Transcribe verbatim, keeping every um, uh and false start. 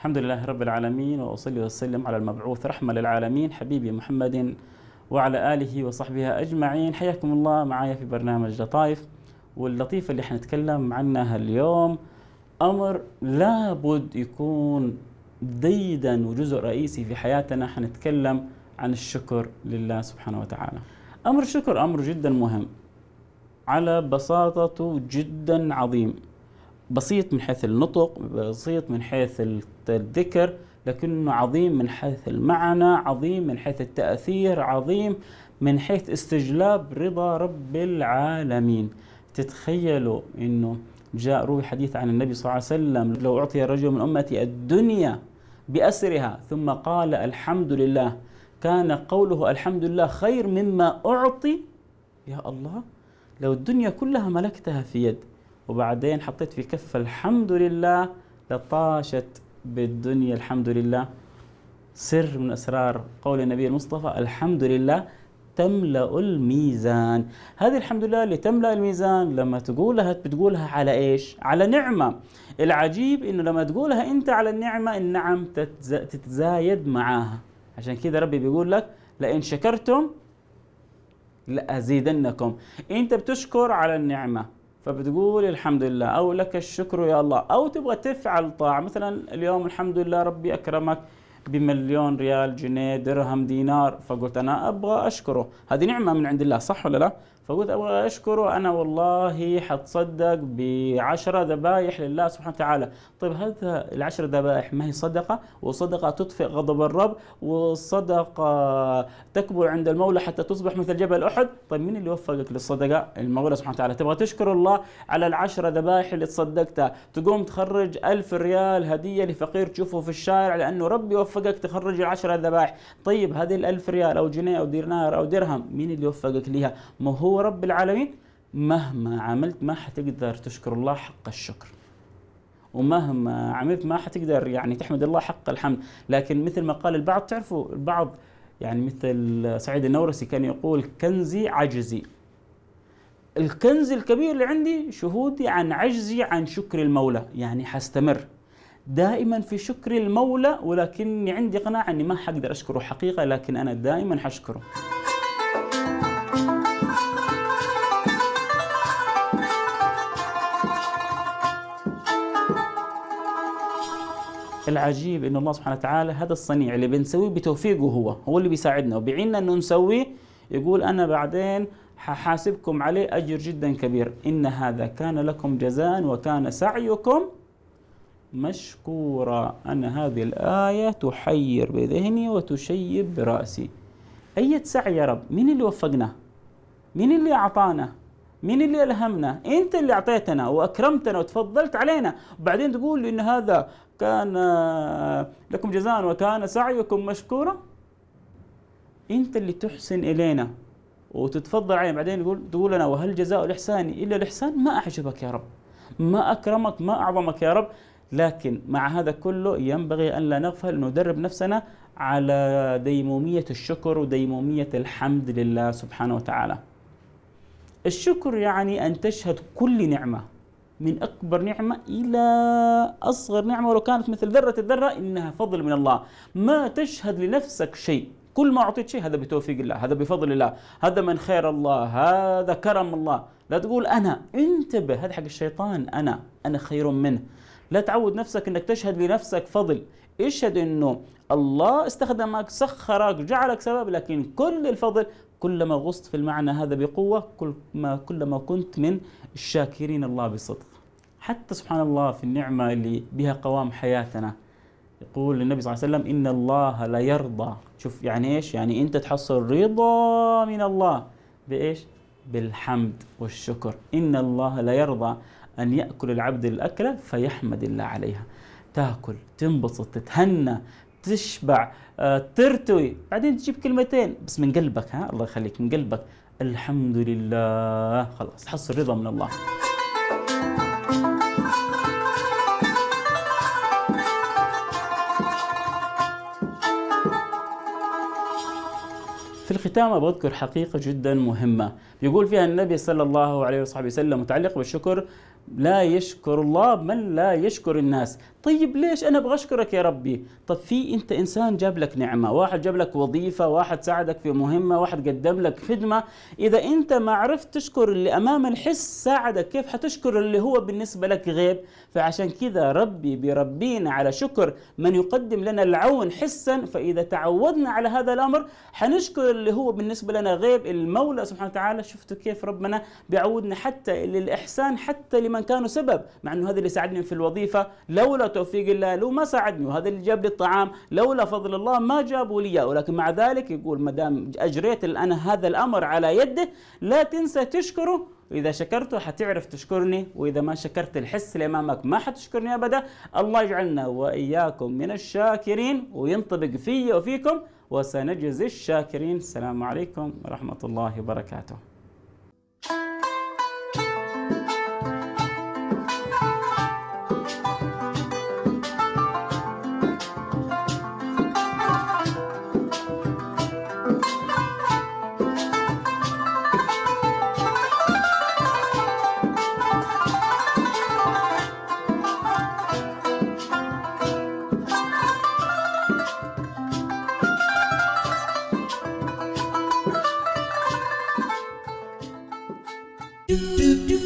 الحمد لله رب العالمين، وأصلي وأسلم على المبعوث رحمة للعالمين حبيبي محمد وعلى آله وصحبه أجمعين. حياكم الله معايا في برنامج لطايف. واللطيفة اللي حنتكلم عنها اليوم أمر لابد يكون جيدا وجزء رئيسي في حياتنا. حنتكلم عن الشكر لله سبحانه وتعالى. أمر الشكر أمر جدا مهم، على بساطته جدا عظيم، بسيط من حيث النطق، بسيط من حيث الذكر، لكنه عظيم من حيث المعنى، عظيم من حيث التأثير، عظيم من حيث استجلاب رضا رب العالمين. تتخيلوا أنه جاء روي حديث عن النبي صلى الله عليه وسلم: لو أعطي رجل من أمتي الدنيا بأسرها ثم قال الحمد لله كان قوله الحمد لله خير مما أعطي. يا الله، لو الدنيا كلها ملكتها في يد وبعدين حطيت في كف الحمد لله لطاشت بالدنيا. الحمد لله سر من أسرار قول النبي المصطفى: الحمد لله تملأ الميزان. هذه الحمد لله اللي تملأ الميزان لما تقولها بتقولها على إيش؟ على نعمة. العجيب إنه لما تقولها أنت على النعمة، النعم تتزايد معاها. عشان كذا ربي بيقول لك: لئن شكرتم لأزيدنكم. أنت بتشكر على النعمة فبتقول الحمد لله، أو لك الشكر يا الله، أو تبغى تفعل طاعة. مثلا اليوم الحمد لله ربي أكرمك بمليون ريال، جنيه، درهم، دينار، فقلت أنا أبغى أشكره. هذه نعمة من عند الله، صح ولا لا؟ فقلت أبغى أشكره، أنا والله حتصدق بعشرة ذبايح لله سبحانه وتعالى. طيب هذا العشر ذبائح ما هي صدقة؟ وصدقة تطفئ غضب الرب، والصدقة تكبر عند المولى حتى تصبح مثل جبل أحد. طيب مين اللي وفقك للصدقة؟ المولى سبحانه وتعالى. تبغى تشكر الله على العشر ذبائح اللي تصدقتها، تقوم تخرج ألف ريال هدية لفقير تشوفه في الشارع لأنه ربي وفقك تخرج العشر ذبائح. طيب هذه الألف ريال أو جنيه أو دينار أو درهم مين اللي وفقك ليها؟ ما هو رب العالمين. مهما عملت ما حتقدر تشكر الله حق الشكر، ومهما عملت ما حتقدر يعني تحمد الله حق الحمد. لكن مثل ما قال البعض، تعرفوا البعض يعني مثل سعيد النورسي كان يقول: كنزي عجزي. الكنز الكبير اللي عندي شهودي عن عجزي عن شكر المولى. يعني حستمر دائما في شكر المولى، ولكني عندي قناعة أني ما حقدر أشكره حقيقة، لكن أنا دائما حشكره. العجيب إن الله سبحانه وتعالى هذا الصنيع اللي بنسويه بتوفيقه، هو هو اللي بيساعدنا وبيعيننا إنه نسويه. يقول: أنا بعدين ححاسبكم عليه أجر جدا كبير، إن هذا كان لكم جزاء وكان سعيكم مشكورا. أنا هذه الآية تحير بذهني وتشيب برأسي. أية سعي يا رب؟ مين اللي وفقنا؟ مين اللي أعطانا؟ مين اللي ألهمنا؟ أنت اللي أعطيتنا وأكرمتنا وتفضلت علينا، وبعدين تقول إن هذا كان لكم جزاء وكان سعيكم مشكورا. أنت اللي تحسن إلينا وتتفضل علينا، بعدين تقول تقول لنا: وهل جزاء الإحسان إلا الإحسان؟ ما أعجبك يا رب، ما أكرمك، ما أعظمك يا رب. لكن مع هذا كله ينبغي أن لا نغفل أن ندرب نفسنا على ديمومية الشكر وديمومية الحمد لله سبحانه وتعالى. الشكر يعني أن تشهد كل نعمة، من أكبر نعمة إلى أصغر نعمة ولو كانت مثل ذرة الذرة، إنها فضل من الله. ما تشهد لنفسك شيء، كل ما أعطيت شيء هذا بتوفيق الله، هذا بفضل الله، هذا من خير الله، هذا كرم الله. لا تقول أنا، انتبه، هذا حق الشيطان. أنا أنا خير منه. لا تعود نفسك أنك تشهد لنفسك فضل. اشهد أنه الله استخدمك، سخرك، جعلك سبب، لكن كل الفضل كلما غصت في المعنى هذا بقوة كل ما كلما كنت من الشاكرين الله بصدق. حتى سبحان الله في النعمة اللي بها قوام حياتنا، يقول النبي صلى الله عليه وسلم: إن الله لا يرضى. شوف يعني إيش؟ يعني أنت تحصل رضا من الله بإيش؟ بالحمد والشكر. إن الله لا يرضى أن يأكل العبد الأكلة فيحمد الله عليها. تاكل، تنبسط، تتهنى، تشبع، آه، ترتوي، بعدين تجيب كلمتين بس من قلبك، ها الله يخليك، من قلبك الحمد لله، خلاص تحصل رضا من الله. في الختام أبغى أذكر حقيقة جدا مهمة، بيقول فيها النبي صلى الله عليه وصحبه وسلم متعلق بالشكر: لا يشكر الله من لا يشكر الناس. طيب ليش أنا أبغى أشكرك يا ربي؟ طب في أنت إنسان جاب لك نعمة، واحد جاب لك وظيفة، واحد ساعدك في مهمة، واحد قدم لك خدمة، إذا أنت ما عرفت تشكر اللي أمام الحس ساعدك، كيف حتشكر اللي هو بالنسبة لك غيب؟ فعشان كذا ربي بيربينا على شكر من يقدم لنا العون حسا، فإذا تعودنا على هذا الأمر حنشكر اللي هو بالنسبة لنا غيب. المولى سبحانه وتعالى شفتوا كيف ربنا بيعودنا حتى للإحسان حتى لمن كانوا سبب، مع أنه هذا اللي ساعدني في الوظيفة لولا توفيق الله، لو ما ساعدني، وهذا اللي جاب لي الطعام لولا فضل الله ما جابوا لي، ولكن مع ذلك يقول ما دام أجريت أنا هذا الأمر على يده لا تنسى تشكره، وإذا شكرته حتعرف تشكرني، وإذا ما شكرت الحس اللي أمامك ما حتشكرني أبدا. الله يجعلنا وإياكم من الشاكرين وينطبق في وفيكم، وسنجزي الشاكرين. السلام عليكم ورحمة الله وبركاته. do do do